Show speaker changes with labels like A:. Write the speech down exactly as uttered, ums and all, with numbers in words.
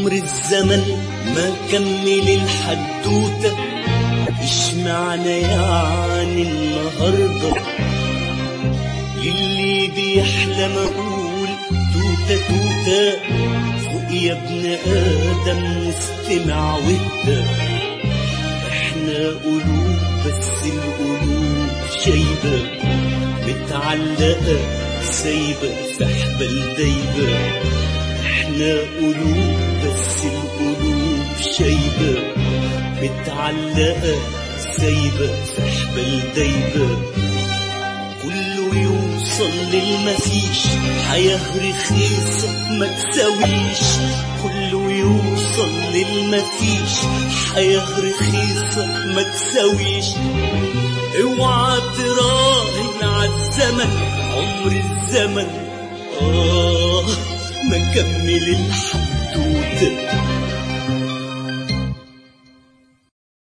A: عمر الزمن ما كمل الحدوتة، إيش معنى يعني النهاردة للي بيحلم أقول توتة توتة فوق يا ابن آدم واستمع واهدى. احنا قلوب بس القلوب شايبة متعلقة سايبة في حبال دايبة. احنا قلوب بس القلوب شايبة متعلقة سايبة في حبال دايبة. كله يوصل للمفيش، حياة رخيصة ما تساويش. كله يوصل للمفيش، حياة رخيصة ما تساويش. اوعى تراهن عالزمن، عمر الزمن آه ما كمل الحدوتة.